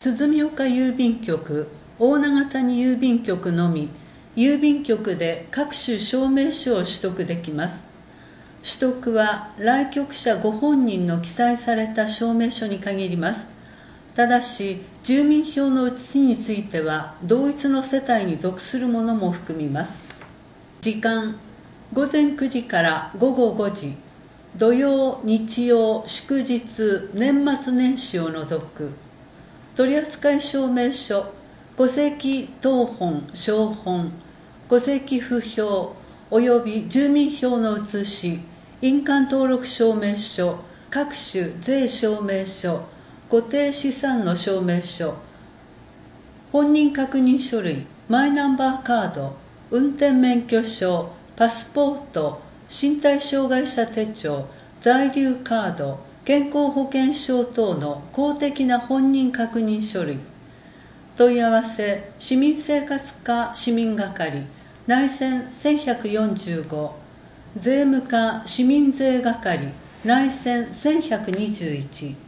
鼓岡郵便局、大長谷郵便局のみ、郵便局で各種証明書を取得できます。取得は来局者ご本人の記載された証明書に限ります。ただし、住民票の写しについては、同一の世帯に属するものも含みます。時間、午前9時から午後5時、土曜、日曜、祝日、年末年始を除く。取扱証明書、戸籍謄本、証本、戸籍不評及び住民票の写し、印鑑登録証明書、各種税証明書、固定資産の証明書、本人確認書類、マイナンバーカード、運転免許証、パスポート、身体障害者手帳、在留カード、健康保険証等の公的な本人確認書類。問い合わせ、市民生活課市民係、内線1145、税務課市民税係、内線1121。